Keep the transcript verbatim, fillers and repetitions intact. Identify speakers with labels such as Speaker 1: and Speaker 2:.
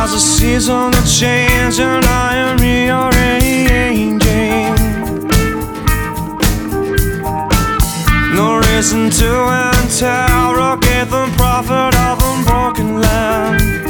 Speaker 1: There's a season of change and I am rearranging. No reason to interrogate the prophet of a broken land.